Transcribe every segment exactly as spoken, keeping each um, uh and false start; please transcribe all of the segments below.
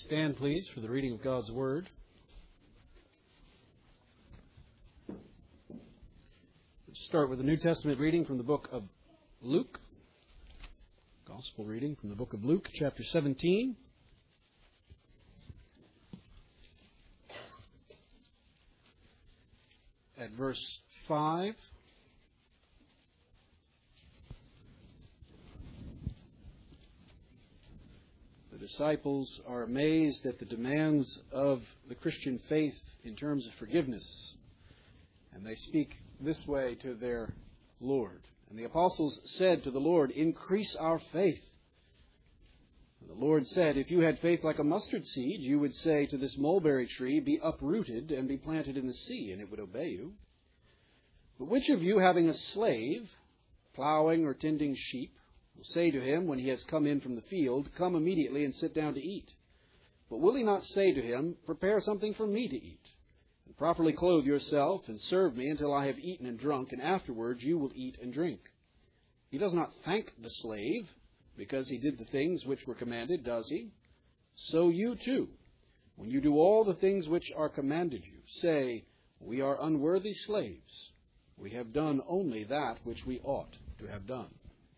Stand, please, for the reading of God's Word. Let's start with a New Testament reading from the book of Luke. Gospel reading from the book of Luke, chapter seventeen. At verse five. The disciples are amazed at the demands of the Christian faith in terms of forgiveness. And they speak this way to their Lord. And the apostles said to the Lord, "Increase our faith." And the Lord said, "If you had faith like a mustard seed, you would say to this mulberry tree, 'Be uprooted and be planted in the sea,' and it would obey you. But which of you, having a slave, plowing or tending sheep, will say to him when he has come in from the field, 'Come immediately and sit down to eat'? But will he not say to him, 'Prepare something for me to eat, and properly clothe yourself, and serve me until I have eaten and drunk, and afterwards you will eat and drink'? He does not thank the slave because he did the things which were commanded, does he? So you too, when you do all the things which are commanded you, say, 'We are unworthy slaves. We have done only that which we ought to have done.'"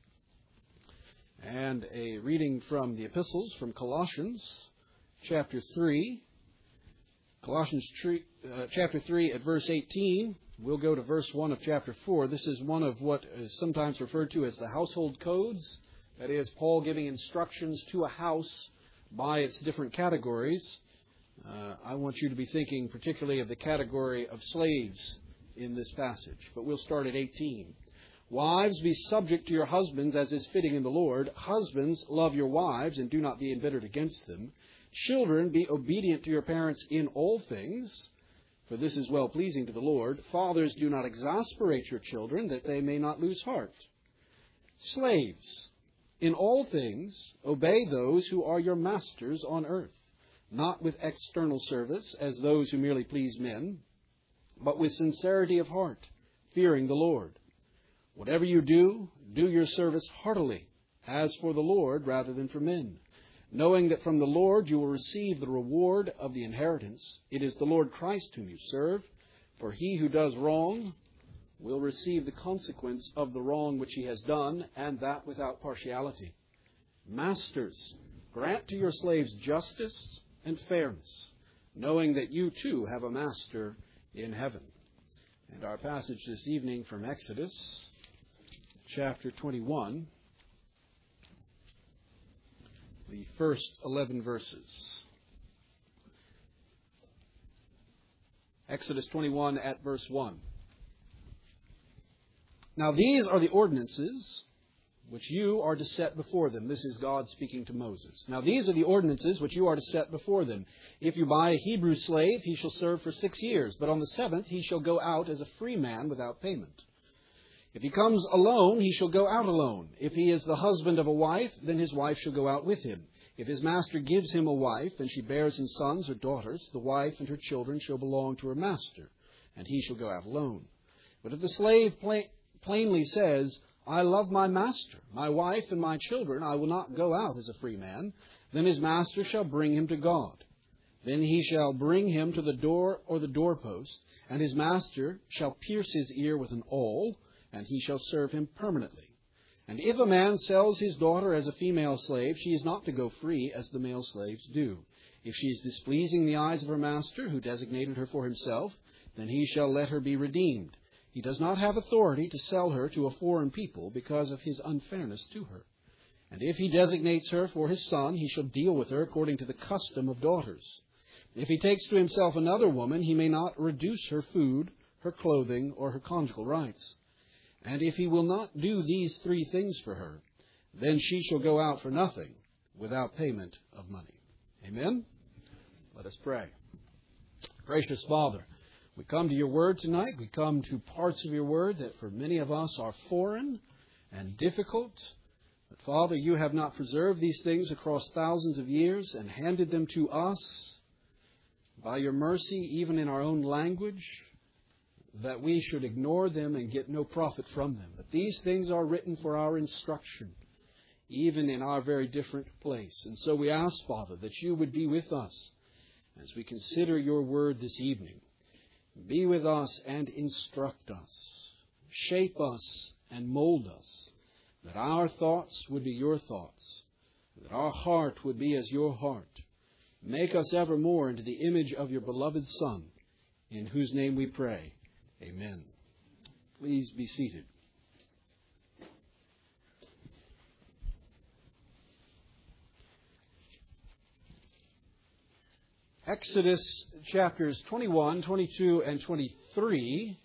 And a reading from the epistles from Colossians chapter three. Colossians three, uh, chapter three at verse eighteen. We'll go to verse one of chapter four. This is one of what is sometimes referred to as the household codes. That is, Paul giving instructions to a house by its different categories. Uh, I want you to be thinking particularly of the category of slaves in this passage. But we'll start at eighteen. "Wives, be subject to your husbands as is fitting in the Lord. Husbands, love your wives and do not be embittered against them. Children, be obedient to your parents in all things, for this is well-pleasing to the Lord. Fathers, do not exasperate your children, that they may not lose heart. Slaves, in all things, obey those who are your masters on earth, not with external service as those who merely please men, but with sincerity of heart, fearing the Lord. Whatever you do, do your service heartily, as for the Lord rather than for men, knowing that from the Lord you will receive the reward of the inheritance. It is the Lord Christ whom you serve, for he who does wrong will receive the consequence of the wrong which he has done, and that without partiality. Masters, grant to your slaves justice and fairness, knowing that you too have a master in heaven." And our passage this evening from Exodus chapter twenty-one, the first eleven verses. Exodus twenty-one at verse one. "Now these are the ordinances which you are to set before them." This is God speaking to Moses. "Now these are the ordinances which you are to set before them. If you buy a Hebrew slave, he shall serve for six years, but on the seventh he shall go out as a free man without payment. If he comes alone, he shall go out alone. If he is the husband of a wife, then his wife shall go out with him. If his master gives him a wife, and she bears him sons or daughters, the wife and her children shall belong to her master, and he shall go out alone. But if the slave pla- plainly says, 'I love my master, my wife, and my children, I will not go out as a free man,' then his master shall bring him to God. Then he shall bring him to the door or the doorpost, and his master shall pierce his ear with an awl, and he shall serve him permanently. And if a man sells his daughter as a female slave, she is not to go free as the male slaves do. If she is displeasing in the eyes of her master, who designated her for himself, then he shall let her be redeemed. He does not have authority to sell her to a foreign people because of his unfairness to her. And if he designates her for his son, he shall deal with her according to the custom of daughters. If he takes to himself another woman, he may not reduce her food, her clothing, or her conjugal rights. And if he will not do these three things for her, then she shall go out for nothing without payment of money." Amen? Let us pray. Gracious Father, we come to your word tonight. We come to parts of your word that for many of us are foreign and difficult. But Father, you have not preserved these things across thousands of years and handed them to us by your mercy, even in our own language, that we should ignore them and get no profit from them. But these things are written for our instruction even in our very different place. And so we ask, Father, that you would be with us as we consider your word this evening. Be with us and instruct us. Shape us and mold us, that our thoughts would be your thoughts, that our heart would be as your heart. Make us evermore into the image of your beloved Son, in whose name we pray. Amen. Please be seated. Exodus chapters twenty-one, twenty-two, and twenty-three,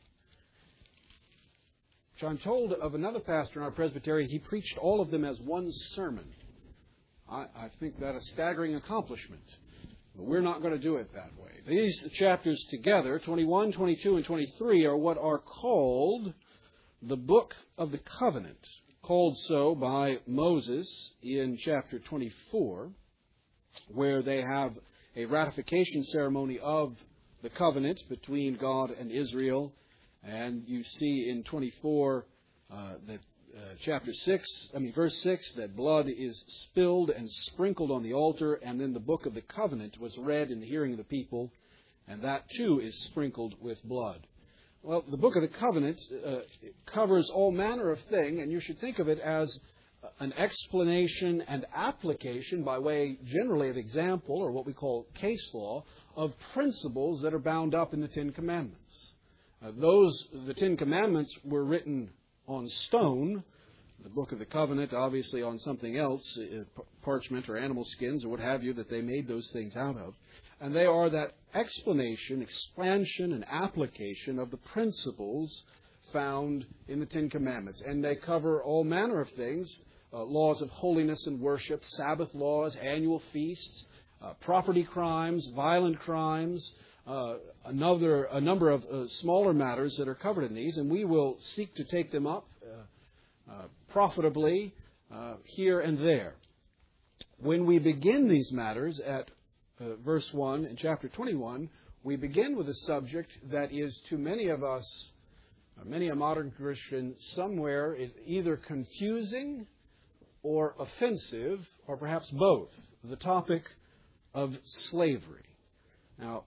which I'm told of another pastor in our presbytery, he preached all of them as one sermon. I, I think that a staggering accomplishment. But we're not going to do it that way. These chapters together, twenty-one, twenty-two, and twenty-three, are what are called the Book of the Covenant, called so by Moses in chapter twenty-four, where they have a ratification ceremony of the covenant between God and Israel. And you see in twenty-four, uh, that uh, chapter six, I mean verse six, that blood is spilled and sprinkled on the altar, and then the book of the covenant was read in the hearing of the people, and that too is sprinkled with blood. Well, the book of the covenant uh, covers all manner of thing, and you should think of it as an explanation and application by way generally of example, or what we call case law, of principles that are bound up in the Ten Commandments. Uh, those, the Ten Commandments were written on stone, the Book of the Covenant obviously on something else, uh, parchment or animal skins or what have you, that they made those things out of. And they are that explanation, expansion, and application of the principles found in the Ten Commandments. And they cover all manner of things, uh, laws of holiness and worship, Sabbath laws, annual feasts, uh, property crimes, violent crimes, uh, another a number of uh, smaller matters that are covered in these, and we will seek to take them up uh, uh, profitably uh, here and there. When we begin these matters at uh, verse one in chapter twenty-one, we begin with a subject that is to many of us, many a modern Christian, somewhere is either confusing or offensive, or perhaps both, the topic of slavery. Now,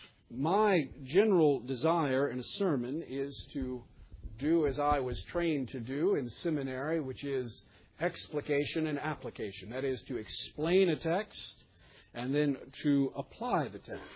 my general desire in a sermon is to do as I was trained to do in seminary, which is explication and application. That is, to explain a text and then to apply the text.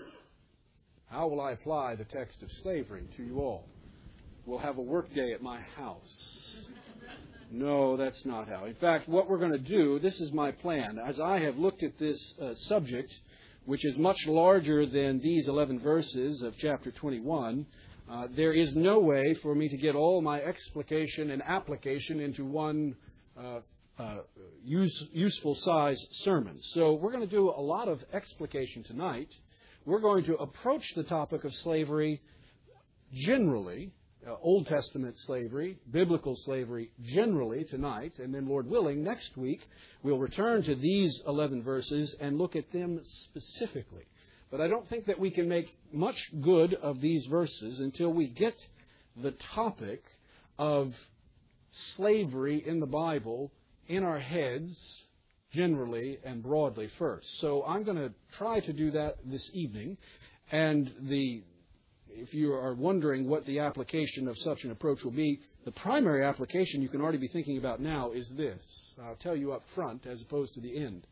How will I apply the text of slavery to you all? We'll have a work day at my house. No, that's not how. In fact, what we're going to do, this is my plan. As I have looked at this uh, subject, which is much larger than these eleven verses of chapter twenty-one, uh, there is no way for me to get all my explication and application into one uh, uh, use, useful size sermon. So we're going to do a lot of explication tonight. We're going to approach the topic of slavery generally, Uh, Old Testament slavery, biblical slavery generally tonight, and then, Lord willing, next week we'll return to these eleven verses and look at them specifically. But I don't think that we can make much good of these verses until we get the topic of slavery in the Bible in our heads generally and broadly first. So I'm going to try to do that this evening, and the If you are wondering what the application of such an approach will be, the primary application you can already be thinking about now is this. I'll tell you up front as opposed to the end.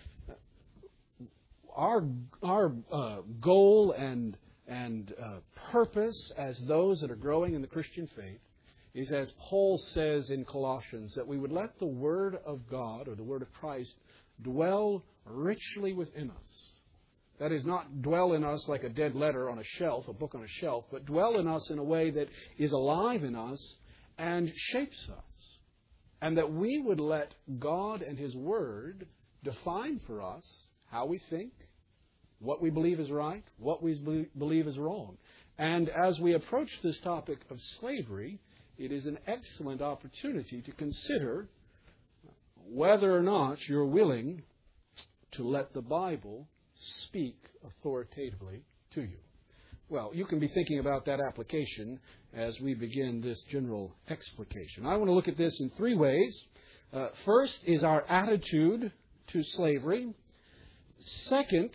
Our our uh, goal and and uh, purpose as those that are growing in the Christian faith is, as Paul says in Colossians, that we would let the Word of God, or the Word of Christ, dwell richly within us. That is, not dwell in us like a dead letter on a shelf, a book on a shelf, but dwell in us in a way that is alive in us and shapes us. And that we would let God and His Word define for us how we think, what we believe is right, what we believe is wrong. And as we approach this topic of slavery, it is an excellent opportunity to consider whether or not you're willing to let the Bible speak authoritatively to you. Well, you can be thinking about that application as we begin this general explication. I want to look at this in three ways. Uh, first is our attitude to slavery. Second,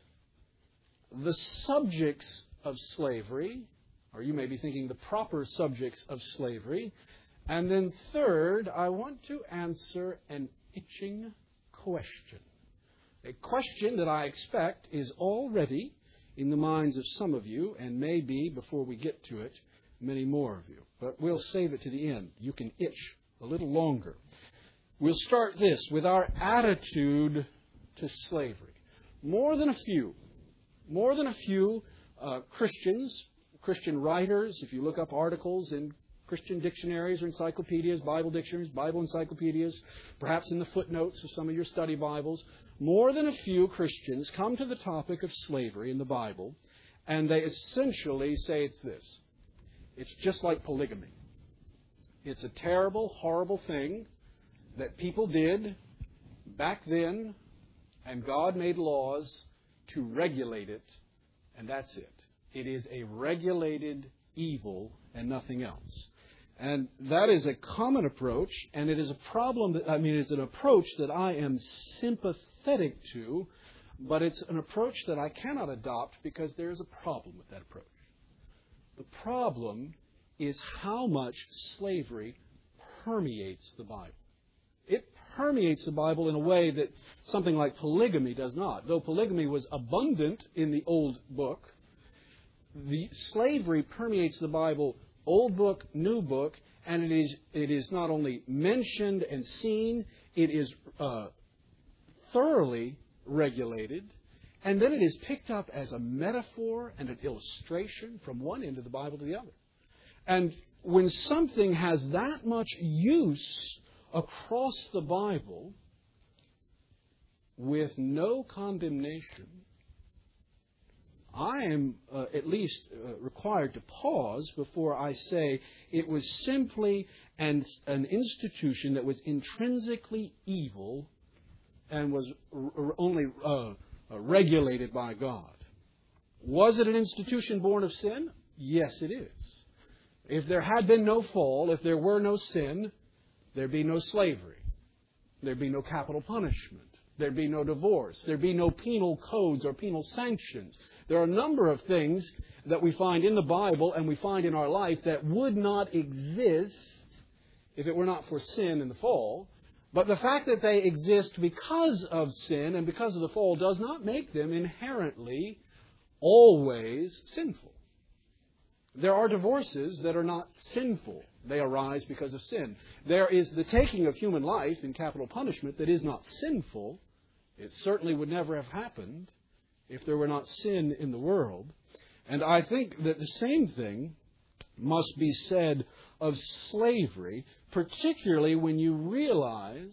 the subjects of slavery, or you may be thinking the proper subjects of slavery. And then third, I want to answer an itching question. A question that I expect is already in the minds of some of you, and may be, before we get to it, many more of you. But we'll save it to the end. You can itch a little longer. We'll start this with our attitude to slavery. More than a few, more than a few uh, Christians, Christian writers, if you look up articles in Christian dictionaries or encyclopedias, Bible dictionaries, Bible encyclopedias, perhaps in the footnotes of some of your study Bibles, more than a few Christians come to the topic of slavery in the Bible, and they essentially say it's this. It's just like polygamy. It's a terrible, horrible thing that people did back then, and God made laws to regulate it, and that's it. It is a regulated evil and nothing else. And that is a common approach, and it is a problem that, I mean, it's an approach that I am sympathetic to, but it's an approach that I cannot adopt because there is a problem with that approach. The problem is how much slavery permeates the Bible. It permeates the Bible in a way that something like polygamy does not. Though polygamy was abundant in the Old Book, the slavery permeates the Bible, Old Book, New Book, and it is it is not only mentioned and seen, it is uh, thoroughly regulated, and then it is picked up as a metaphor and an illustration from one end of the Bible to the other. And when something has that much use across the Bible with no condemnation, I am uh, at least uh, required to pause before I say it was simply an, an institution that was intrinsically evil and was r- only uh, uh, regulated by God. Was it an institution born of sin? Yes, it is. If there had been no fall, if there were no sin, there'd be no slavery. There'd be no capital punishment. There'd be no divorce. There'd be no penal codes or penal sanctions. There are a number of things that we find in the Bible and we find in our life that would not exist if it were not for sin and the fall. But the fact that they exist because of sin and because of the fall does not make them inherently always sinful. There are divorces that are not sinful. They arise because of sin. There is the taking of human life in capital punishment that is not sinful. It certainly would never have happened if there were not sin in the world. And I think that the same thing must be said of slavery, particularly when you realize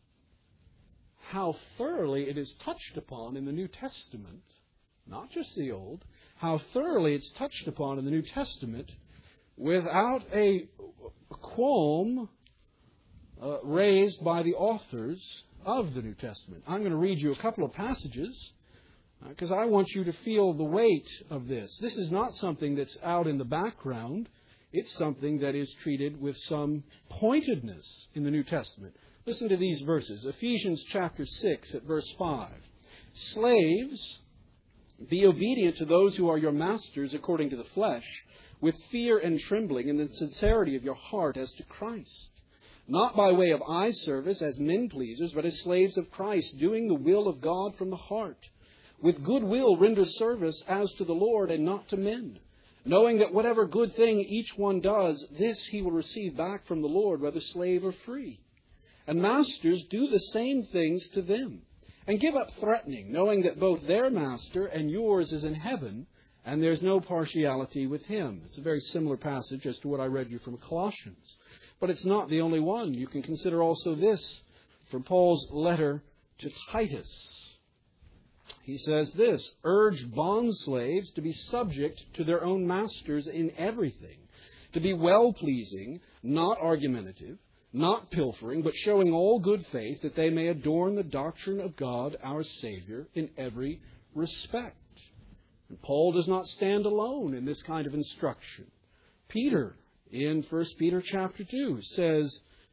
how thoroughly it is touched upon in the New Testament, not just the Old, how thoroughly it's touched upon in the New Testament without a qualm uh, raised by the authors of the New Testament. I'm going to read you a couple of passages because uh, I want you to feel the weight of this. This is not something that's out in the background. It's something that is treated with some pointedness in the New Testament. Listen to these verses. Ephesians chapter six at verse five. Slaves, be obedient to those who are your masters according to the flesh, with fear and trembling in the sincerity of your heart as to Christ. Not by way of eye service as men pleasers, but as slaves of Christ, doing the will of God from the heart. With good will render service as to the Lord and not to men, knowing that whatever good thing each one does, this he will receive back from the Lord, whether slave or free. And masters, do the same things to them. And give up threatening, knowing that both their master and yours is in heaven, and there's no partiality with him. It's a very similar passage as to what I read you from Colossians. But it's not the only one. You can consider also this from Paul's letter to Titus. He says this, urge bondslaves to be subject to their own masters in everything, to be well-pleasing, not argumentative, not pilfering, but showing all good faith, that they may adorn the doctrine of God our Savior in every respect. And Paul does not stand alone in this kind of instruction. Peter, in First Peter chapter two, says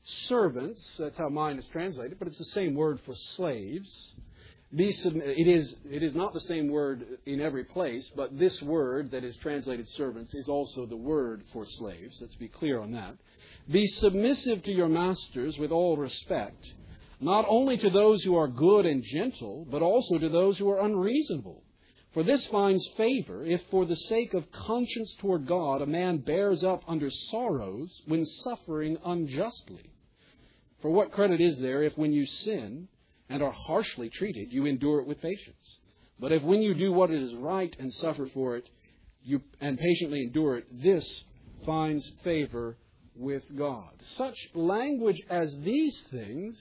servants. That's how mine is translated, but it's the same word for slaves. Be sub- it is it is not the same word in every place, but this word that is translated servants is also the word for slaves. Let's be clear on that. Be submissive to your masters with all respect, not only to those who are good and gentle, but also to those who are unreasonable. For this finds favor if for the sake of conscience toward God a man bears up under sorrows when suffering unjustly. For what credit is there if when you sin and are harshly treated, you endure it with patience? But if when you do what is right and suffer for it, you and patiently endure it, this finds favor with God. Such language as these things,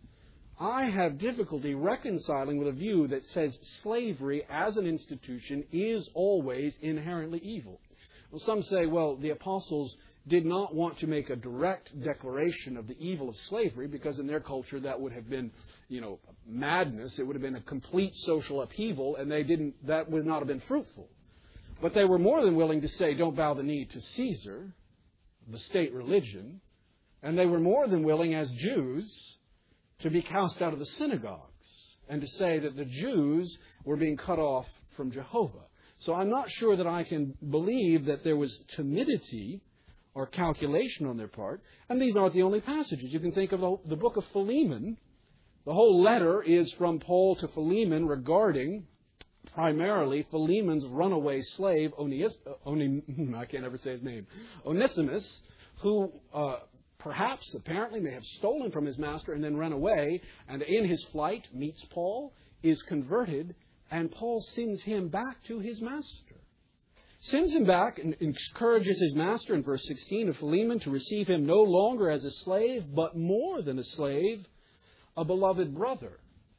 I have difficulty reconciling with a view that says slavery as an institution is always inherently evil. Well, some say, well, the apostles did not want to make a direct declaration of the evil of slavery because in their culture that would have been, you know, madness. It would have been a complete social upheaval, and they didn't. That would not have been fruitful. But they were more than willing to say, don't bow the knee to Caesar, the state religion, and they were more than willing as Jews to be cast out of the synagogues and to say that the Jews were being cut off from Jehovah. So I'm not sure that I can believe that there was timidity or calculation on their part. And these aren't the only passages. You can think of the, the book of Philemon. The whole letter is from Paul to Philemon regarding primarily Philemon's runaway slave, Onias, Onim, I can't ever say his name, Onesimus, who uh, perhaps, apparently, may have stolen from his master and then run away, and in his flight meets Paul, is converted, and Paul sends him back to his master. Sends him back and encourages his master in verse sixteen of Philemon to receive him no longer as a slave, but more than a slave, a beloved brother.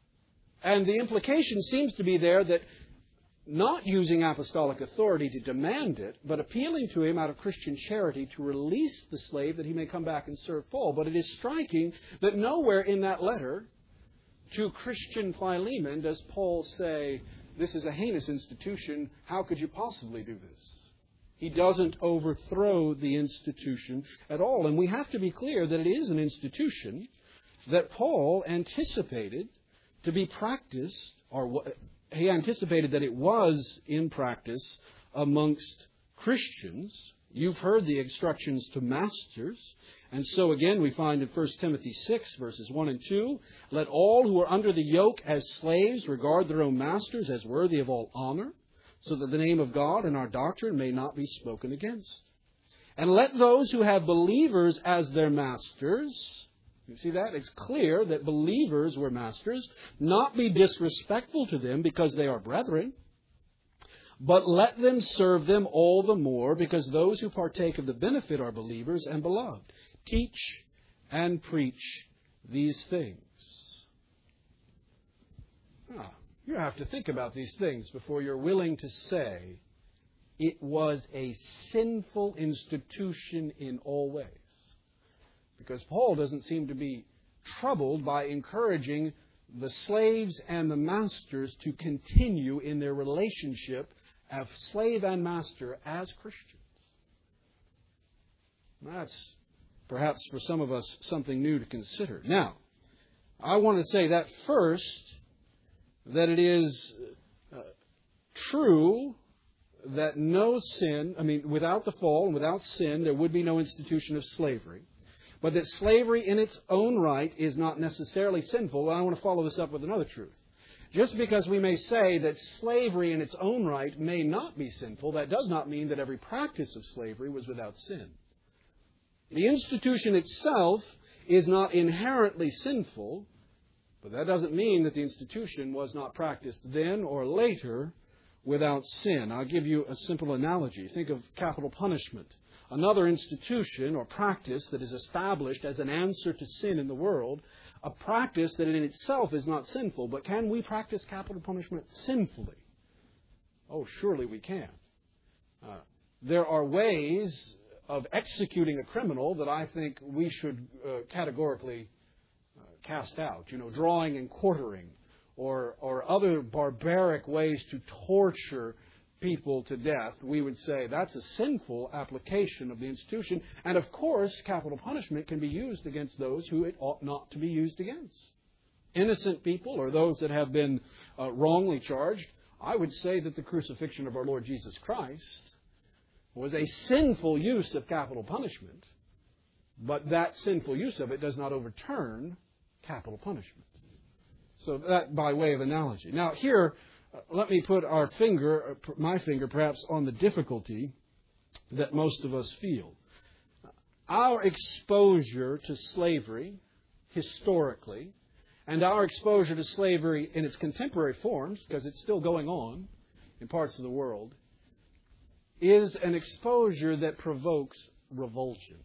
And the implication seems to be there that not using apostolic authority to demand it, but appealing to him out of Christian charity to release the slave that he may come back and serve Paul. But it is striking that nowhere in that letter to Christian Philemon does Paul say, this is a heinous institution, how could you possibly do this? He doesn't overthrow the institution at all. And we have to be clear that it is an institution that Paul anticipated to be practiced, or he anticipated that it was in practice amongst Christians. You've heard the instructions to masters. And so again, we find in First Timothy six, verses one and two, let all who are under the yoke as slaves regard their own masters as worthy of all honor, so that the name of God and our doctrine may not be spoken against. And let those who have believers as their masters, you see that? It's clear that believers were masters, not be disrespectful to them because they are brethren, but let them serve them all the more because those who partake of the benefit are believers and beloved. Teach and preach these things. Ah, you have to think about these things before you're willing to say it was a sinful institution in all ways. Because Paul doesn't seem to be troubled by encouraging the slaves and the masters to continue in their relationship of slave and master as Christians. That's perhaps for some of us something new to consider. Now, I want to say that first, that it is uh, true that no sin, I mean, without the fall and without sin, there would be no institution of slavery. But that slavery in its own right is not necessarily sinful. And I want to follow this up with another truth. Just because we may say that slavery in its own right may not be sinful, that does not mean that every practice of slavery was without sin. The institution itself is not inherently sinful, but that doesn't mean that the institution was not practiced then or later without sin. I'll give you a simple analogy. Think of capital punishment. Another institution or practice that is established as an answer to sin in the world, a practice that in itself is not sinful, but can we practice capital punishment sinfully? Oh, surely we can. Uh, there are ways of executing a criminal that I think we should uh, categorically uh, cast out. You know, drawing and quartering, or or other barbaric ways to torture people to death, we would say that's a sinful application of the institution. And of course, capital punishment can be used against those who it ought not to be used against. Innocent people or those that have been uh, wrongly charged, I would say that the crucifixion of our Lord Jesus Christ was a sinful use of capital punishment, but that sinful use of it does not overturn capital punishment. So that by way of analogy. Now here, uh, let me put our finger, uh, my finger perhaps, on the difficulty that most of us feel. Our exposure to slavery, historically, and our exposure to slavery in its contemporary forms, because it's still going on in parts of the world, is an exposure that provokes revulsion.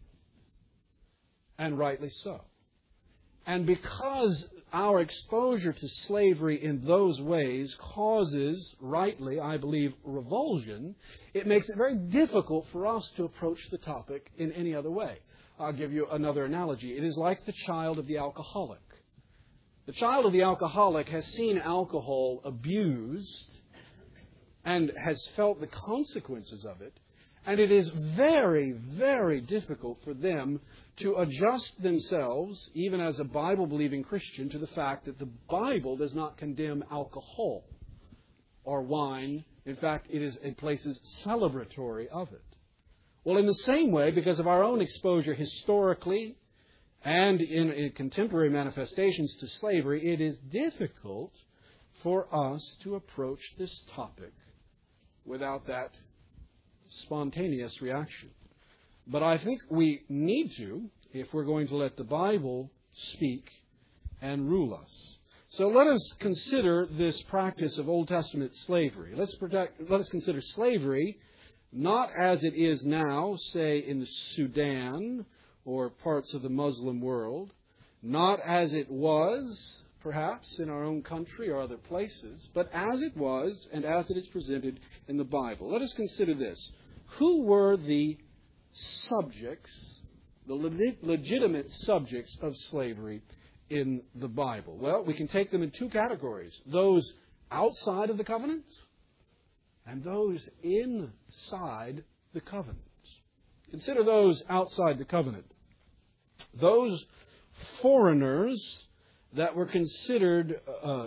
And rightly so. And because our exposure to slavery in those ways causes, rightly, I believe, revulsion, it makes it very difficult for us to approach the topic in any other way. I'll give you another analogy. It is like the child of the alcoholic. The child of the alcoholic has seen alcohol abused and has felt the consequences of it. And it is very, very difficult for them to adjust themselves, even as a Bible-believing Christian, to the fact that the Bible does not condemn alcohol or wine. In fact, it is in places celebratory of it. Well, in the same way, because of our own exposure historically and in, in contemporary manifestations to slavery, it is difficult for us to approach this topic without that spontaneous reaction. But I think we need to, if we're going to let the Bible speak and rule us. So let us consider this practice of Old Testament slavery. Let's protect, let us consider slavery not as it is now, say, in the Sudan or parts of the Muslim world, not as it was, perhaps, in our own country or other places, but as it was and as it is presented in the Bible. Let us consider this. Who were the subjects, the le- legitimate subjects of slavery in the Bible? Well, we can take them in two categories. Those outside of the covenant and those inside the covenant. Consider those outside the covenant. Those foreigners that were considered uh,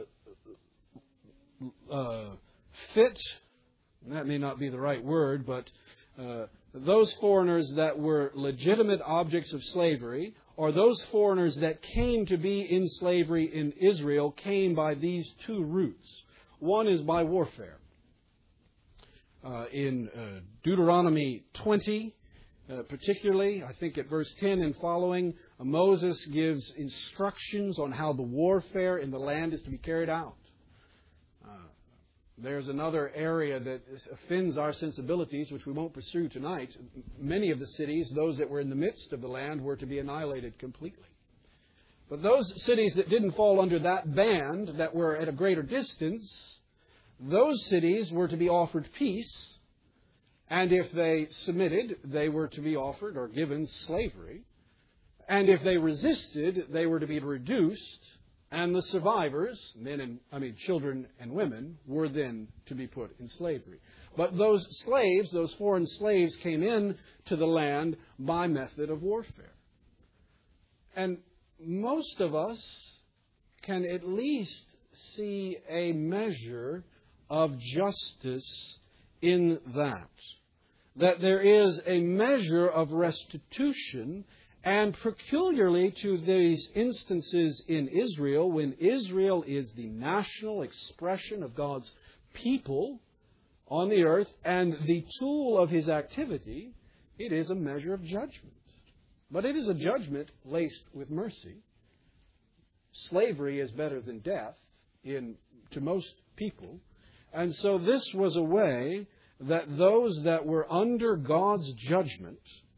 uh, fit, that may not be the right word, but uh, those foreigners that were legitimate objects of slavery, or those foreigners that came to be in slavery in Israel, came by these two routes. One is by warfare. Uh, in uh, Deuteronomy twenty, uh, particularly, I think at verse ten and following, uh, Moses gives instructions on how the warfare in the land is to be carried out. Uh, there's another area that offends our sensibilities, which we won't pursue tonight. Many of the cities, those that were in the midst of the land, were to be annihilated completely. But those cities that didn't fall under that band, that were at a greater distance, those cities were to be offered peace, and if they submitted, they were to be offered or given slavery. And if they resisted, they were to be reduced, and the survivors, men and I mean children and women, were then to be put in slavery. But those slaves, those foreign slaves, came in to the land by method of warfare. And most of us can at least see a measure of justice in that. That there is a measure of restitution, and peculiarly to these instances in Israel, when Israel is the national expression of God's people on the earth and the tool of His activity, it is a measure of judgment. But it is a judgment laced with mercy. Slavery is better than death in to most people. And so this was a way that those that were under God's judgment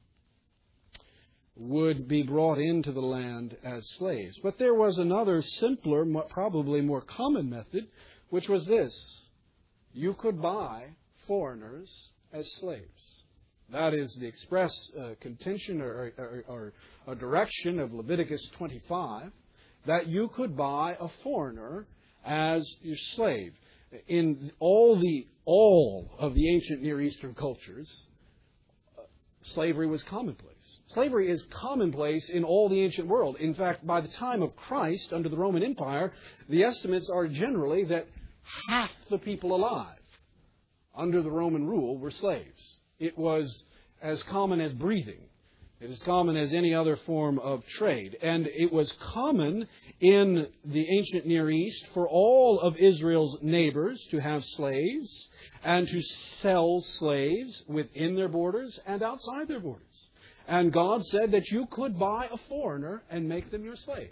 would be brought into the land as slaves. But there was another simpler, probably more common method, which was this. You could buy foreigners as slaves. That is the express uh, contention or, or, or, or direction of Leviticus twenty-five, that you could buy a foreigner as your slave. in all the all of the ancient Near Eastern cultures, uh, slavery was commonplace. Slavery is commonplace in all the ancient world. In fact, by the time of Christ, under the Roman Empire, the estimates are generally that half the people alive under the Roman rule were slaves. It was as common as breathing. It is common as any other form of trade. And it was common in the ancient Near East for all of Israel's neighbors to have slaves and to sell slaves within their borders and outside their borders. And God said that you could buy a foreigner and make them your slave.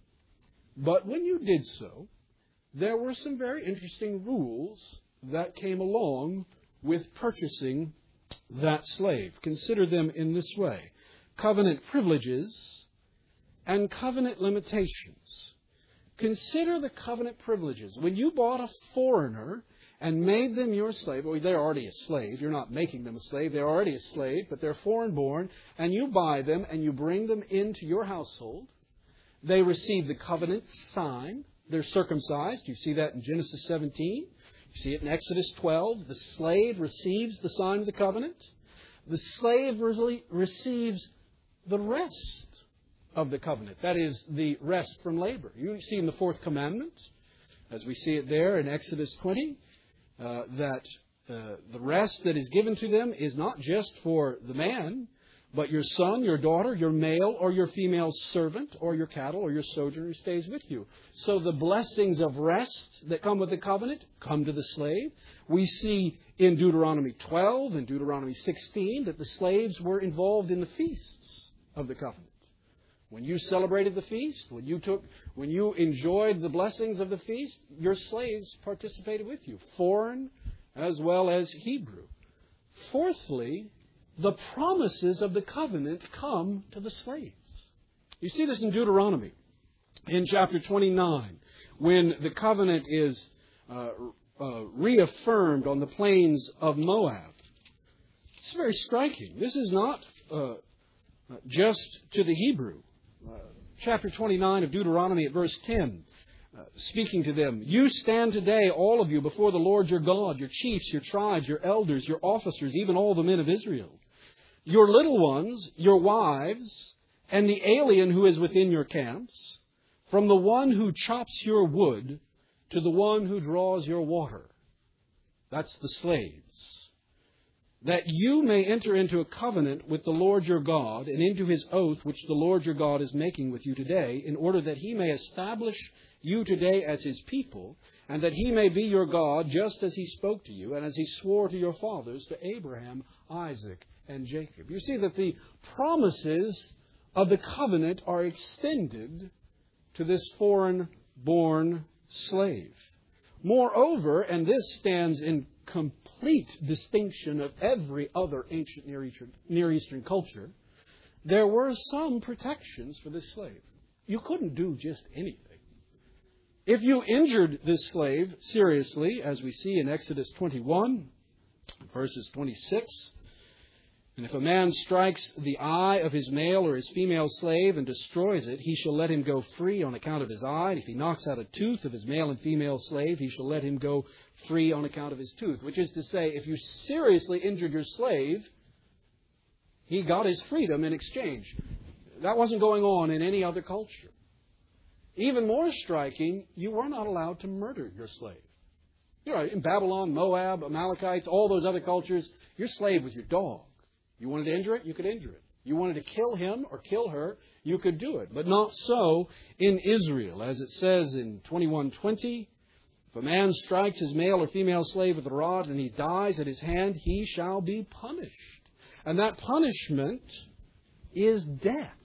But when you did so, there were some very interesting rules that came along with purchasing that slave. Consider them in this way: covenant privileges and covenant limitations. Consider the covenant privileges. When you bought a foreigner and made them your slave, well, they're already a slave. You're not making them a slave. They're already a slave, but they're foreign-born, and you buy them and you bring them into your household. They receive the covenant sign. They're circumcised. You see that in Genesis seventeen. You see it in Exodus twelve. The slave receives the sign of the covenant. The slave really receives the rest of the covenant. That is, the rest from labor. You see in the fourth commandment, as we see it there in Exodus twenty, uh, that uh, the rest that is given to them is not just for the man, but your son, your daughter, your male or your female servant, or your cattle, or your sojourner who stays with you. So the blessings of rest that come with the covenant come to the slave. We see in Deuteronomy twelve and Deuteronomy sixteen that the slaves were involved in the feasts of the covenant. When you celebrated the feast, when you took, when you enjoyed the blessings of the feast, your slaves participated with you, foreign as well as Hebrew. Fourthly, the promises of the covenant come to the slaves. You see this in Deuteronomy, in chapter twenty-nine, when the covenant is uh, uh, reaffirmed on the plains of Moab. It's very striking. This is not uh, just to the Hebrew. Uh, chapter twenty-nine of Deuteronomy at verse ten, uh, speaking to them, "You stand today, all of you, before the Lord your God, your chiefs, your tribes, your elders, your officers, even all the men of Israel. Your little ones, your wives, and the alien who is within your camps, from the one who chops your wood to the one who draws your water." That's the slaves. "That you may enter into a covenant with the Lord your God and into his oath which the Lord your God is making with you today, in order that he may establish you today as his people, and that he may be your God just as he spoke to you and as he swore to your fathers, to Abraham, Isaac, and Jacob." You see that the promises of the covenant are extended to this foreign-born slave. Moreover, and this stands in complete distinction of every other ancient Near Eastern, Near Eastern culture, there were some protections for this slave. You couldn't do just anything. If you injured this slave seriously, as we see in Exodus twenty-one, verses twenty-six, "And if a man strikes the eye of his male or his female slave and destroys it, he shall let him go free on account of his eye. And if he knocks out a tooth of his male and female slave, he shall let him go free on account of his tooth." Which is to say, if you seriously injured your slave, he got his freedom in exchange. That wasn't going on in any other culture. Even more striking, you were not allowed to murder your slave. You know, in Babylon, Moab, Amalekites, all those other cultures, your slave was your dog. You wanted to injure it, you could injure it. You wanted to kill him or kill her, you could do it. But not so in Israel. As it says in twenty-one twenty, "If a man strikes his male or female slave with a rod and he dies at his hand, he shall be punished." And that punishment is death.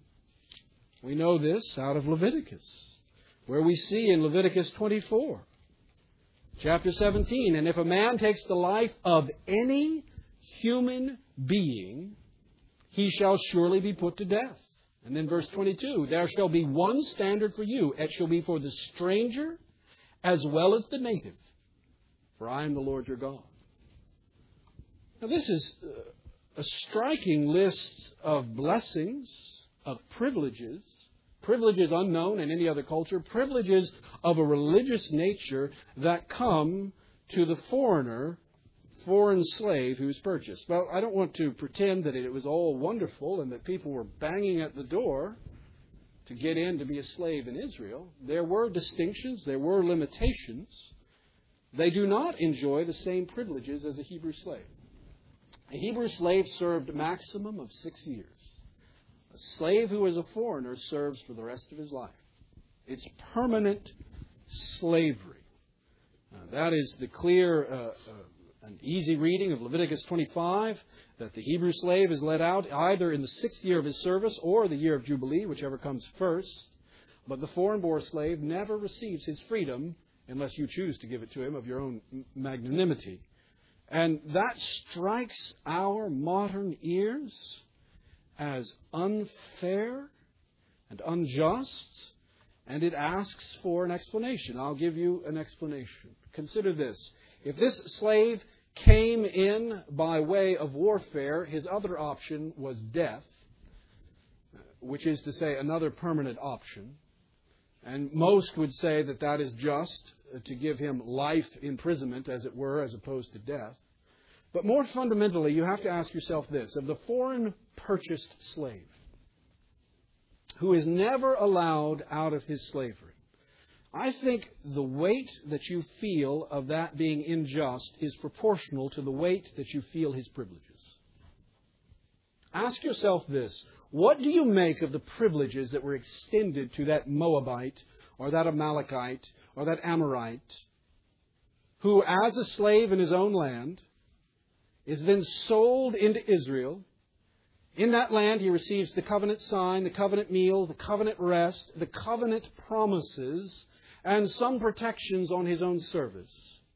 We know this out of Leviticus, where we see in Leviticus twenty-four, chapter seventeen, "And if a man takes the life of any human being, he shall surely be put to death." And then verse twenty-two, "There shall be one standard for you. It shall be for the stranger as well as the native. For I am the Lord your God." Now this is a striking list of blessings, of privileges privileges unknown in any other culture, privileges of a religious nature that come to the foreigner, foreign slave who's purchased. Well, I don't want to pretend that it was all wonderful and that people were banging at the door to get in to be a slave in Israel. There were distinctions, there were limitations. They do not enjoy the same privileges as a Hebrew slave. A Hebrew slave served a maximum of six years. A slave who is a foreigner serves for the rest of his life. It's permanent slavery. Uh, that is the clear, uh, uh, an easy reading of Leviticus twenty-five, that the Hebrew slave is let out either in the sixth year of his service or the year of Jubilee, whichever comes first. But the foreign-born slave never receives his freedom unless you choose to give it to him of your own magnanimity. And that strikes our modern ears as unfair and unjust, and it asks for an explanation. I'll give you an explanation. Consider this. If this slave came in by way of warfare, his other option was death, which is to say another permanent option. And most would say that that is just, to give him life imprisonment, as it were, as opposed to death. But more fundamentally, you have to ask yourself this. Of the foreign purchased slave, who is never allowed out of his slavery, I think the weight that you feel of that being unjust is proportional to the weight that you feel his privileges. Ask yourself this. What do you make of the privileges that were extended to that Moabite or that Amalekite or that Amorite, who as a slave in his own land is then sold into Israel? In that land he receives the covenant sign, the covenant meal, the covenant rest, the covenant promises, and some protections on his own service.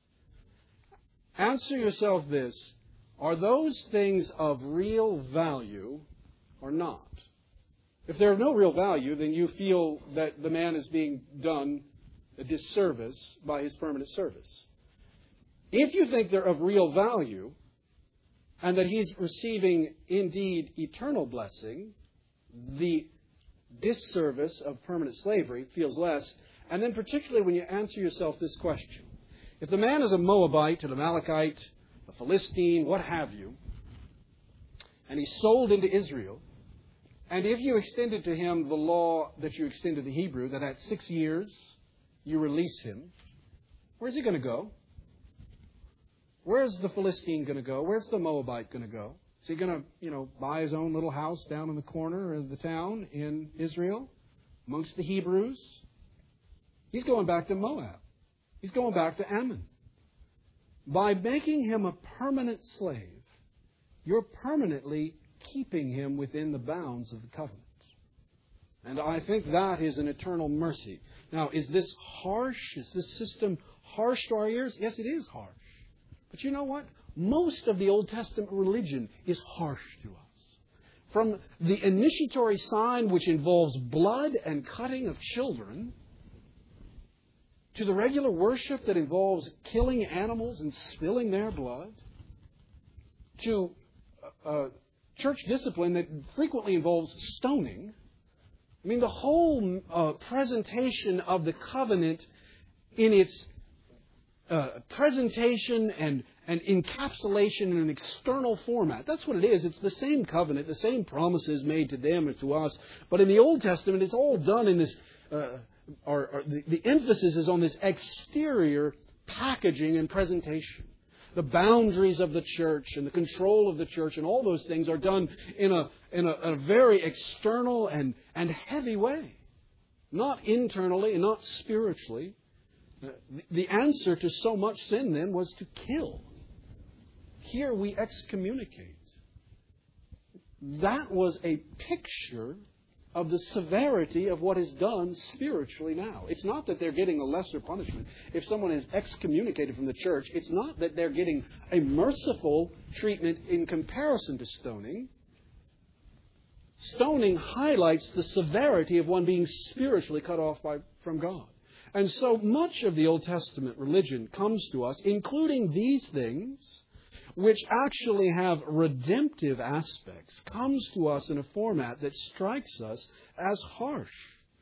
Answer yourself this. Are those things of real value or not? If they're of no real value, then you feel that the man is being done a disservice by his permanent service. If you think they're of real value, and that he's receiving indeed eternal blessing, the disservice of permanent slavery feels less. And then particularly when you answer yourself this question. If the man is a Moabite, an Amalekite, a Philistine, what have you, and he's sold into Israel, and if you extended to him the law that you extended to Hebrew, that at six years you release him, where's he going to go? Where's the Philistine going to go? Where's the Moabite going to go? Is he going to, you know, buy his own little house down in the corner of the town in Israel amongst the Hebrews? He's going back to Moab. He's going back to Ammon. By making him a permanent slave, you're permanently keeping him within the bounds of the covenant. And I think that is an eternal mercy. Now, is this harsh? Is this system harsh to our ears? Yes, it is harsh. But you know what? Most of the Old Testament religion is harsh to us. From the initiatory sign, which involves blood and cutting of children, to the regular worship that involves killing animals and spilling their blood, to uh, church discipline that frequently involves stoning. I mean, the whole uh, presentation of the covenant in its uh, presentation and, and encapsulation in an external format. That's what it is. It's the same covenant, the same promises made to them and to us. But in the Old Testament, it's all done in this... Uh, Or, or the, the emphasis is on this exterior packaging and presentation. The boundaries of the church and the control of the church and all those things are done in a in a, a very external and, and heavy way. Not internally and not spiritually. The, the answer to so much sin then was to kill. Here we excommunicate. That was a picture of the severity of what is done spiritually now. It's not that they're getting a lesser punishment. If someone is excommunicated from the church, it's not that they're getting a merciful treatment in comparison to stoning. Stoning highlights the severity of one being spiritually cut off by, from God. And so much of the Old Testament religion comes to us, including these things, which actually have redemptive aspects, comes to us in a format that strikes us as harsh.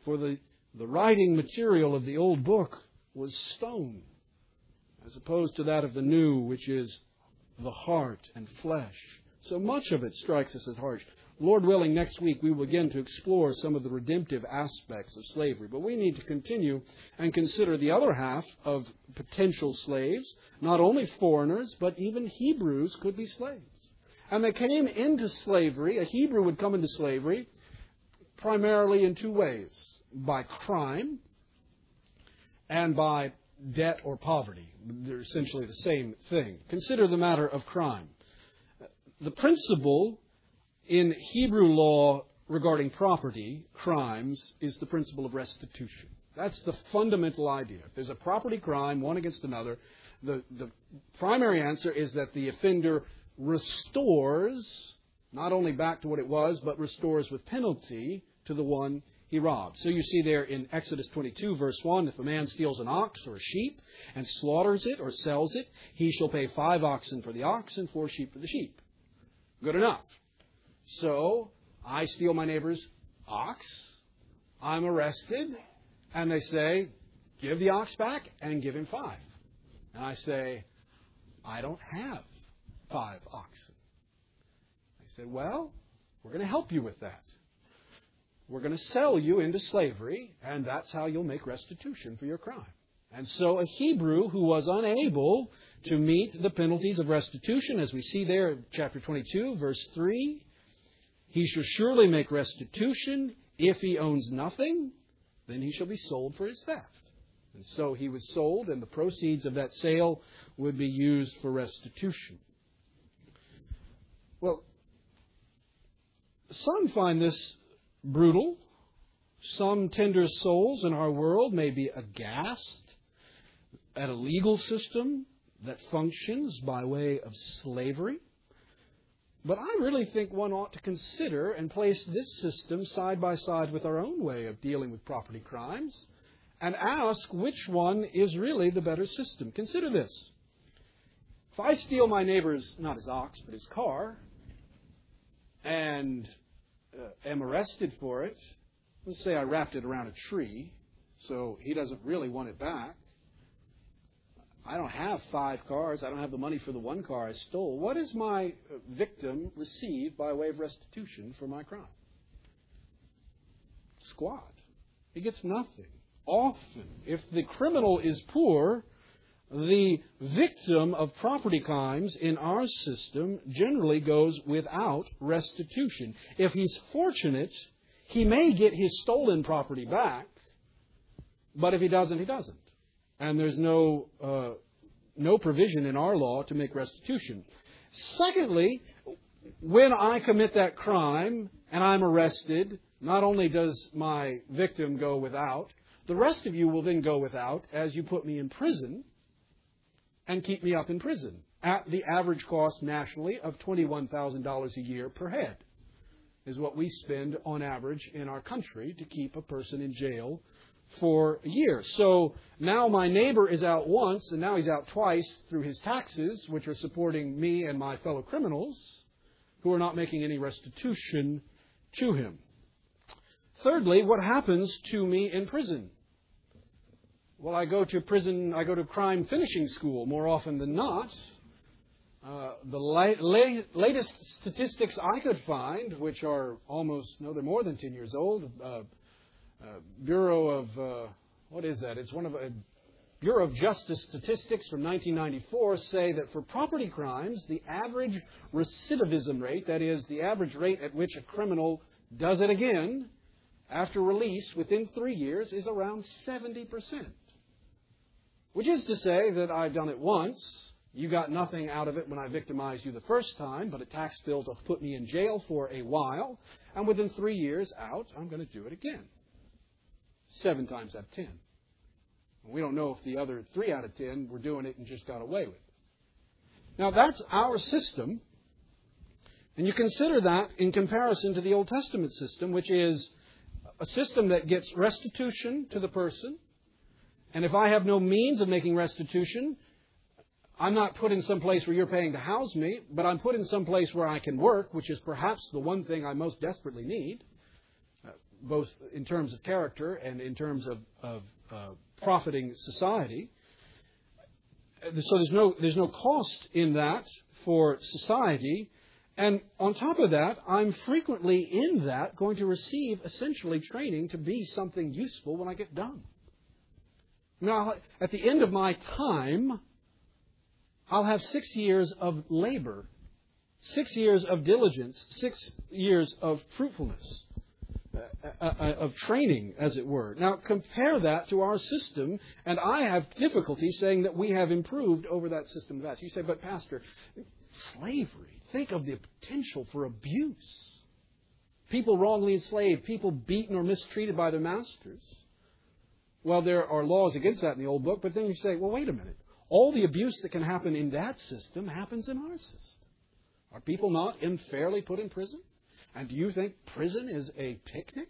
For the, the writing material of the old book was stone, as opposed to that of the new, which is the heart and flesh. So much of it strikes us as harsh. Lord willing, next week we will begin to explore some of the redemptive aspects of slavery. But we need to continue and consider the other half of potential slaves. Not only foreigners, but even Hebrews could be slaves. And they came into slavery. A Hebrew would come into slavery primarily in two ways. By crime and by debt or poverty. They're essentially the same thing. Consider the matter of crime. The principle in Hebrew law regarding property, crimes, is the principle of restitution. That's the fundamental idea. If there's a property crime, one against another, the, the primary answer is that the offender restores, not only back to what it was, but restores with penalty to the one he robbed. So you see there in Exodus twenty-two, verse one, if a man steals an ox or a sheep and slaughters it or sells it, he shall pay five oxen for the ox and four sheep for the sheep. Good enough. So I steal my neighbor's ox, I'm arrested, and they say, give the ox back and give him five. And I say, I don't have five oxen. They said, well, we're going to help you with that. We're going to sell you into slavery, and that's how you'll make restitution for your crime. And so a Hebrew who was unable to meet the penalties of restitution, as we see there in chapter twenty-two, verse three, he shall surely make restitution. If he owns nothing, then he shall be sold for his theft. And so he was sold, and the proceeds of that sale would be used for restitution. Well, some find this brutal. Some tender souls in our world may be aghast at a legal system that functions by way of slavery. But I really think one ought to consider and place this system side by side with our own way of dealing with property crimes and ask which one is really the better system. Consider this. If I steal my neighbor's, not his ox, but his car, and uh, am arrested for it, let's say I wrapped it around a tree, so he doesn't really want it back. I don't have five cars. I don't have the money for the one car I stole. What does my victim receive by way of restitution for my crime? Squat. He gets nothing. Often, if the criminal is poor, the victim of property crimes in our system generally goes without restitution. If he's fortunate, he may get his stolen property back, but if he doesn't, he doesn't. And there's no uh, no provision in our law to make restitution. Secondly, when I commit that crime and I'm arrested, not only does my victim go without, the rest of you will then go without as you put me in prison and keep me up in prison at the average cost nationally of twenty-one thousand dollars a year per head is what we spend on average in our country to keep a person in jail for a year. So now my neighbor is out once, and now he's out twice through his taxes, which are supporting me and my fellow criminals who are not making any restitution to him. Thirdly, what happens to me in prison? Well, I go to prison, I go to crime finishing school more often than not. Uh, the la- la- latest statistics I could find, which are almost, no, they're more than ten years old, uh, Uh, Bureau of, uh, what is that? It's one of, uh, Bureau of Justice statistics from nineteen ninety-four say that for property crimes, the average recidivism rate, that is, the average rate at which a criminal does it again after release within three years, is around seventy percent. Which is to say that I've done it once, you got nothing out of it when I victimized you the first time, but a tax bill to put me in jail for a while, and within three years out, I'm going to do it again. Seven times out of ten. We don't know if the other three out of ten were doing it and just got away with it. Now, that's our system. And you consider that in comparison to the Old Testament system, which is a system that gets restitution to the person. And if I have no means of making restitution, I'm not put in some place where you're paying to house me, but I'm put in some place where I can work, which is perhaps the one thing I most desperately need. both in terms of character and in terms of, of uh, profiting society. So there's no there's no cost in that for society. And on top of that, I'm frequently in that going to receive essentially training to be something useful when I get done. Now, at the end of my time, I'll have six years of labor, six years of diligence, six years of fruitfulness, uh, uh, of training, as it were. Now, compare that to our system, and I have difficulty saying that we have improved over that system of that. You say, but Pastor, slavery. Think of the potential for abuse. People wrongly enslaved, people beaten or mistreated by their masters. Well, there are laws against that in the old book, but then you say, well, wait a minute. All the abuse that can happen in that system happens in our system. Are people not unfairly put in prison? And do you think prison is a picnic?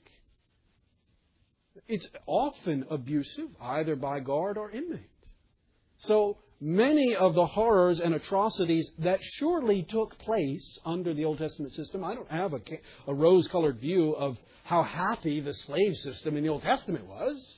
It's often abusive, either by guard or inmate. So many of the horrors and atrocities that surely took place under the Old Testament system, I don't have a, a rose-colored view of how happy the slave system in the Old Testament was.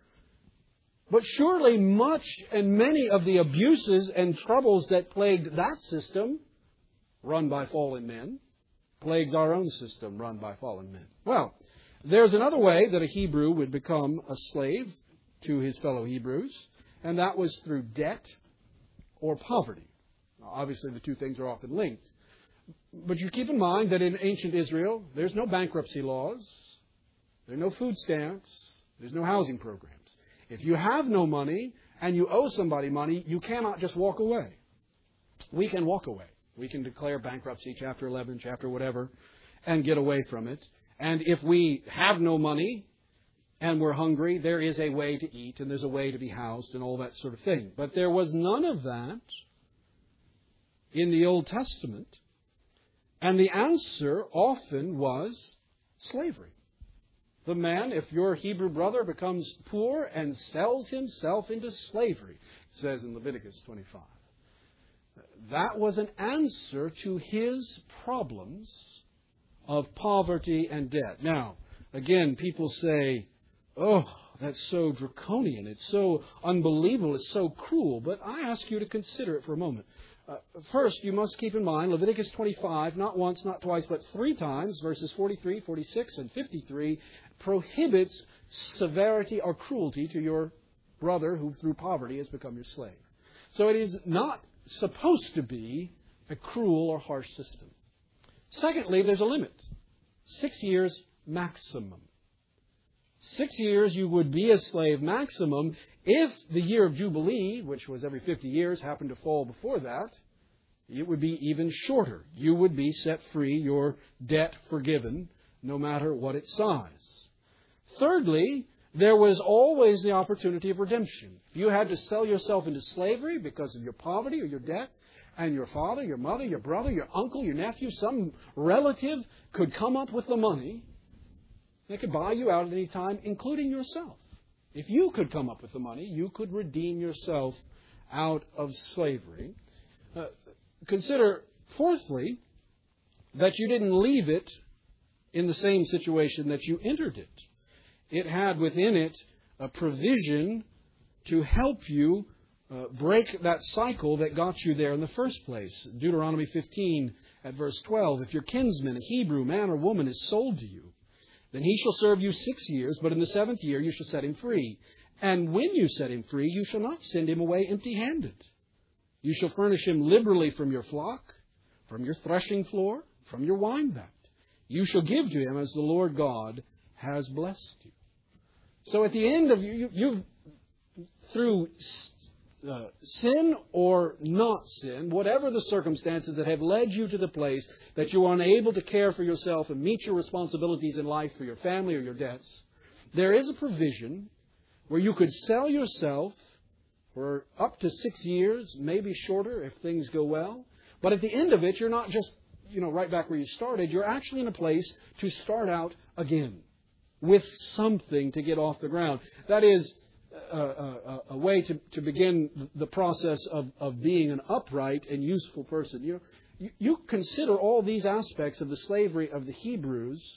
But surely much and many of the abuses and troubles that plagued that system, run by fallen men, plagues our own system run by fallen men. Well, there's another way that a Hebrew would become a slave to his fellow Hebrews, and that was through debt or poverty. Now, obviously, the two things are often linked. But you keep in mind that in ancient Israel, there's no bankruptcy laws, there are no food stamps, there's no housing programs. If you have no money and you owe somebody money, you cannot just walk away. We can walk away. We can declare bankruptcy, chapter eleven, chapter whatever, and get away from it. And if we have no money and we're hungry, there is a way to eat and there's a way to be housed and all that sort of thing. But there was none of that in the Old Testament. And the answer often was slavery. The man, if your Hebrew brother becomes poor and sells himself into slavery, it says in Leviticus twenty-five. That was an answer to his problems of poverty and debt. Now, again, people say, oh, that's so draconian. It's so unbelievable. It's so cruel. But I ask you to consider it for a moment. Uh, first, you must keep in mind Leviticus twenty-five, not once, not twice, but three times, verses forty-three, forty-six, and fifty-three, prohibits severity or cruelty to your brother who through poverty has become your slave. So it is not supposed to be a cruel or harsh system. Secondly, there's a limit. Six years maximum. Six years you would be a slave maximum. If the year of Jubilee, which was every fifty years, happened to fall before that, it would be even shorter. You would be set free, your debt forgiven, no matter what its size. Thirdly, there was always the opportunity of redemption. If you had to sell yourself into slavery because of your poverty or your debt, and your father, your mother, your brother, your uncle, your nephew, some relative could come up with the money, they could buy you out at any time, including yourself. If you could come up with the money, you could redeem yourself out of slavery. Uh, consider, fourthly, that you didn't leave it in the same situation that you entered it. It had within it a provision to help you uh, break that cycle that got you there in the first place. Deuteronomy fifteen at verse twelve, if your kinsman, a Hebrew man or woman, is sold to you, then he shall serve you six years, but in the seventh year you shall set him free. And when you set him free, you shall not send him away empty-handed. You shall furnish him liberally from your flock, from your threshing floor, from your wine vat. You shall give to him as the Lord God has blessed you. So at the end of you, you you've, through uh, sin or not sin, whatever the circumstances that have led you to the place that you are unable to care for yourself and meet your responsibilities in life for your family or your debts, there is a provision where you could sell yourself for up to six years, maybe shorter if things go well. But at the end of it, you're not just, you know, right back where you started. You're actually in a place to start out again with something to get off the ground. That is a, a, a way to, to begin the process of, of being an upright and useful person. You know, you, you consider all these aspects of the slavery of the Hebrews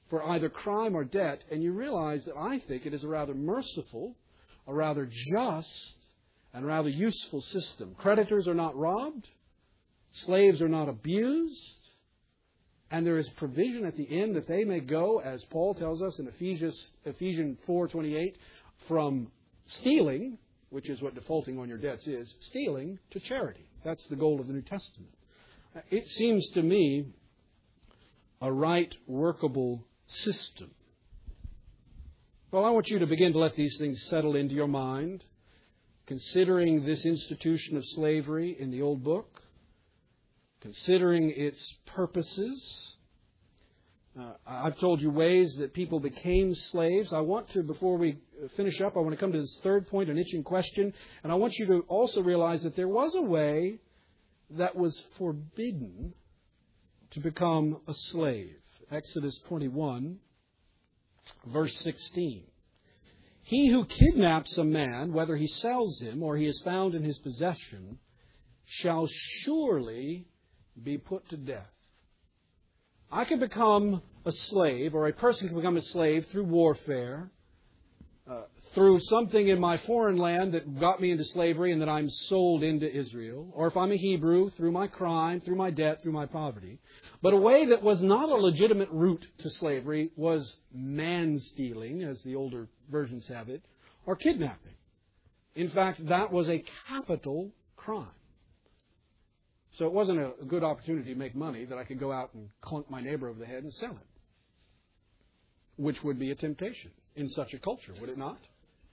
for either crime or debt, and you realize that I think it is a rather merciful, a rather just, and rather useful system. Creditors are not robbed, slaves are not abused, and there is provision at the end that they may go, as Paul tells us in Ephesians, Ephesians four twenty-eight, from stealing, which is what defaulting on your debts is, stealing to charity. That's the goal of the New Testament. It seems to me a right, workable system. Well, I want you to begin to let these things settle into your mind, considering this institution of slavery in the Old Book, considering its purposes. Uh, I've told you ways that people became slaves. I want to, before we finish up, I want to come to this third point, an itching question, and I want you to also realize that there was a way that was forbidden to become a slave. Exodus twenty-one, verse sixteen. He who kidnaps a man, whether he sells him or he is found in his possession, shall surely be put to death. I can become a slave, or a person can become a slave through warfare, uh, through something in my foreign land that got me into slavery and that I'm sold into Israel, or if I'm a Hebrew, through my crime, through my debt, through my poverty. But a way that was not a legitimate route to slavery was man-stealing, as the older versions have it, or kidnapping. In fact, that was a capital crime. So it wasn't a good opportunity to make money that I could go out and clunk my neighbor over the head and sell it, which would be a temptation in such a culture, would it not?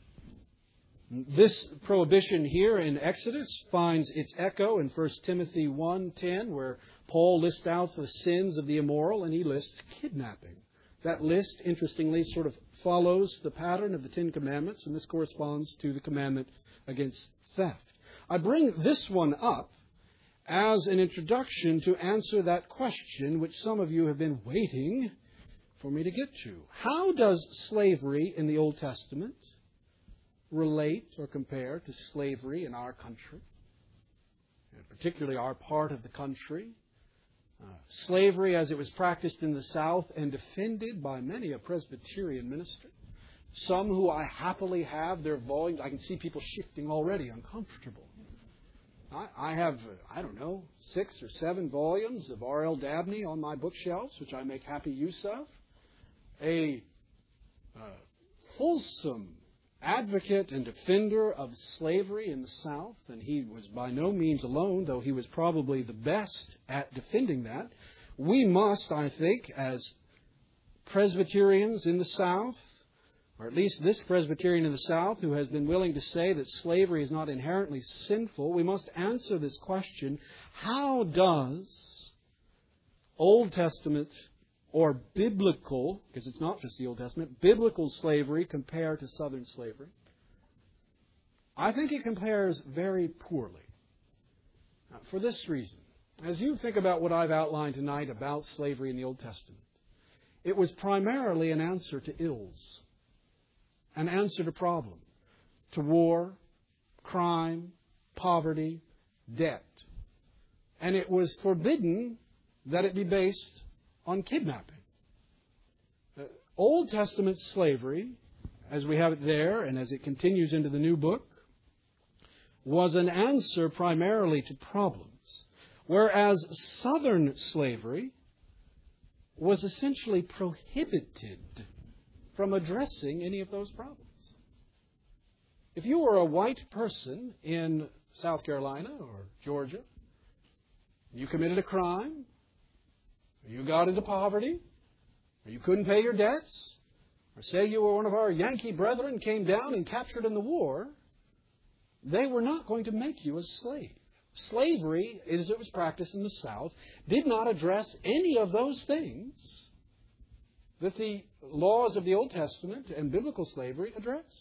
This prohibition here in Exodus finds its echo in First Timothy one ten, where Paul lists out the sins of the immoral, and he lists kidnapping. That list, interestingly, sort of follows the pattern of the Ten Commandments, and this corresponds to the commandment against theft. I bring this one up as an introduction to answer that question which some of you have been waiting for me to get to. How does slavery in the Old Testament relate or compare to slavery in our country, and particularly our part of the country? Uh, slavery as it was practiced in the South and defended by many a Presbyterian minister. Some who I happily have their volumes. I can see people shifting already, uncomfortable. I, I have, I don't know, six or seven volumes of R L Dabney on my bookshelves, which I make happy use of. A uh, fulsome advocate and defender of slavery in the South, and he was by no means alone, though he was probably the best at defending that. We must, I think, as Presbyterians in the South, or at least this Presbyterian in the South who has been willing to say that slavery is not inherently sinful, we must answer this question: how does Old Testament or biblical, because it's not just the Old Testament, biblical slavery compare to Southern slavery? I think it compares very poorly. Now, for this reason, as you think about what I've outlined tonight about slavery in the Old Testament, it was primarily an answer to ills, an answer to problem, to war, crime, poverty, debt. And it was forbidden that it be based on kidnapping. Uh, Old Testament slavery, as we have it there and as it continues into the New Book, was an answer primarily to problems, whereas Southern slavery was essentially prohibited from addressing any of those problems. If you were a white person in South Carolina or Georgia, you committed a crime, you got into poverty, or you couldn't pay your debts, or say you were one of our Yankee brethren came down and captured in the war, they were not going to make you a slave. Slavery, as it was practiced in the South, did not address any of those things that the laws of the Old Testament and biblical slavery addressed.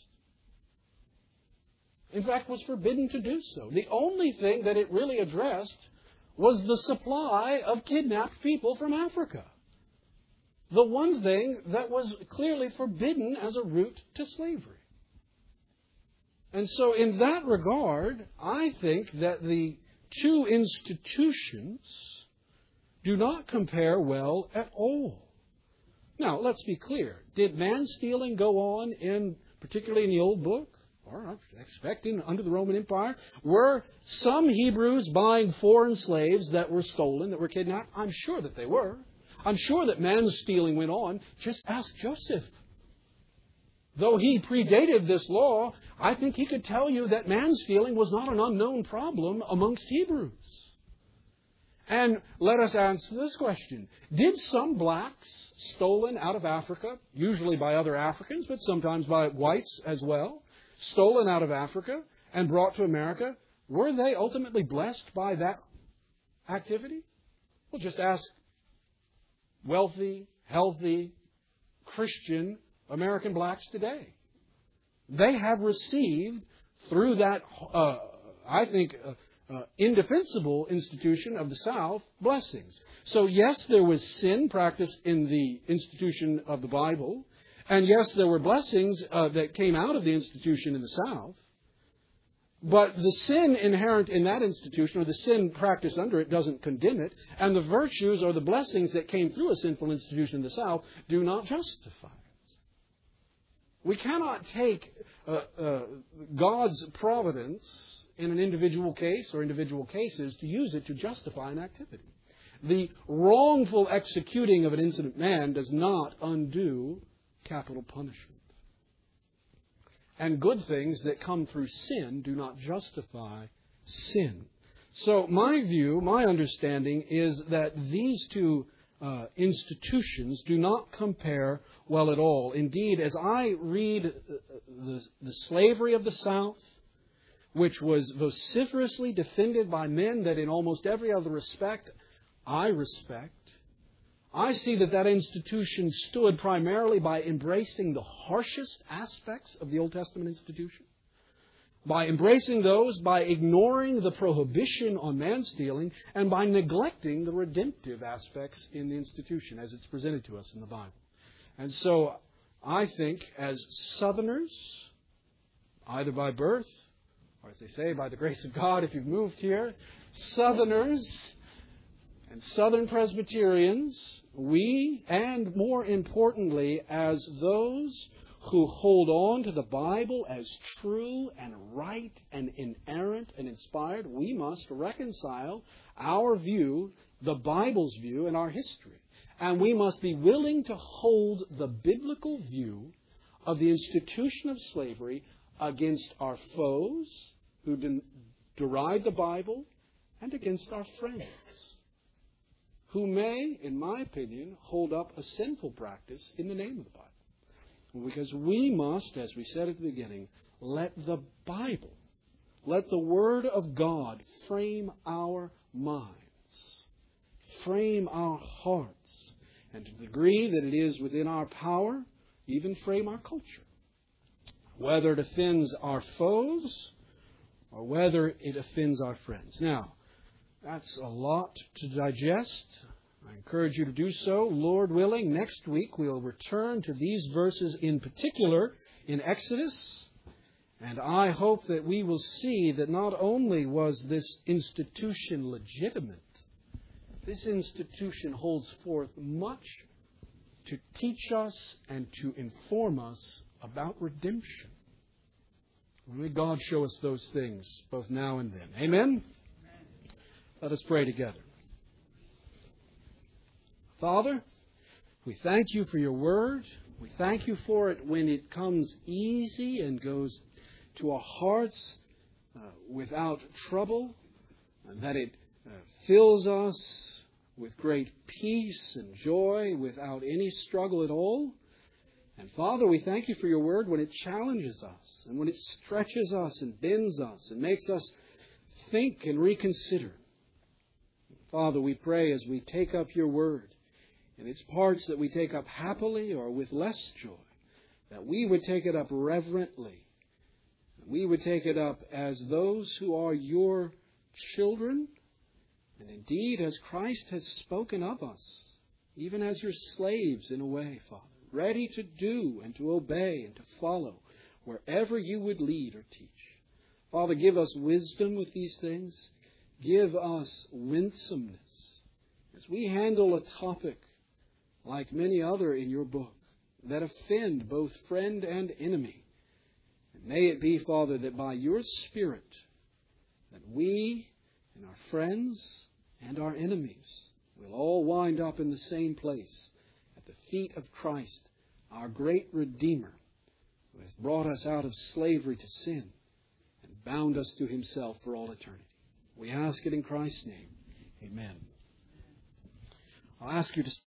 In fact, was forbidden to do so. The only thing that it really addressed was the supply of kidnapped people from Africa. The one thing that was clearly forbidden as a route to slavery. And so in that regard, I think that the two institutions do not compare well at all. Now, let's be clear. Did man-stealing go on, in particularly in the Old Book? Or I'm expecting under the Roman Empire? Were some Hebrews buying foreign slaves that were stolen, that were kidnapped? I'm sure that they were. I'm sure that man-stealing went on. Just ask Joseph. Though he predated this law, I think he could tell you that man-stealing was not an unknown problem amongst Hebrews. And let us answer this question. Did some blacks stolen out of Africa, usually by other Africans, but sometimes by whites as well, stolen out of Africa and brought to America, were they ultimately blessed by that activity? Well, just ask wealthy, healthy, Christian American blacks today. They have received, through that, uh, I think, uh, uh, indefensible institution of the South, blessings. So yes, there was sin practiced in the institution of the Bible, and yes, there were blessings uh, that came out of the institution in the South, but the sin inherent in that institution, or the sin practiced under it, doesn't condemn it, and the virtues or the blessings that came through a sinful institution in the South do not justify it. We cannot take uh, uh, God's providence in an individual case or individual cases to use it to justify an activity. The wrongful executing of an innocent man does not undo capital punishment. And good things that come through sin do not justify sin. So my view, my understanding is that these two uh, institutions do not compare well at all. Indeed, as I read the, the slavery of the South, which was vociferously defended by men that in almost every other respect I respect, I see that that institution stood primarily by embracing the harshest aspects of the Old Testament institution, by embracing those, by ignoring the prohibition on man-stealing, and by neglecting the redemptive aspects in the institution as it's presented to us in the Bible. And so I think as Southerners, either by birth, or as they say, by the grace of God, if you've moved here, Southerners and Southern Presbyterians, we, and more importantly, as those who hold on to the Bible as true and right and inerrant and inspired, we must reconcile our view, the Bible's view, and our history. And we must be willing to hold the biblical view of the institution of slavery against our foes who de- deride the Bible, and against our friends who may, in my opinion, hold up a sinful practice in the name of the Bible. Because we must, as we said at the beginning, let the Bible, let the Word of God frame our minds, frame our hearts, and to the degree that it is within our power, even frame our culture. Whether it offends our foes or whether it offends our friends. Now, that's a lot to digest. I encourage you to do so. Lord willing, next week we'll return to these verses in particular in Exodus. And I hope that we will see that not only was this institution legitimate, this institution holds forth much to teach us and to inform us about redemption. May God show us those things both now and then. Amen? Amen. Let us pray together. Father, we thank you for your word. We thank you for it when it comes easy and goes to our hearts uh, without trouble, and that it uh, fills us with great peace and joy without any struggle at all. And Father, we thank you for your word when it challenges us and when it stretches us and bends us and makes us think and reconsider. Father, we pray as we take up your word in its parts that we take up happily or with less joy, that we would take it up reverently. We would take it up as those who are your children, and indeed as Christ has spoken of us, even as your slaves in a way, Father, ready to do and to obey and to follow wherever you would lead or teach. Father, give us wisdom with these things. Give us winsomeness as we handle a topic like many other in your book, that offend both friend and enemy. And may it be, Father, that by your Spirit, that we and our friends and our enemies will all wind up in the same place, at the feet of Christ, our great Redeemer, who has brought us out of slavery to sin and bound us to Himself for all eternity. We ask it in Christ's name. Amen. I'll ask you to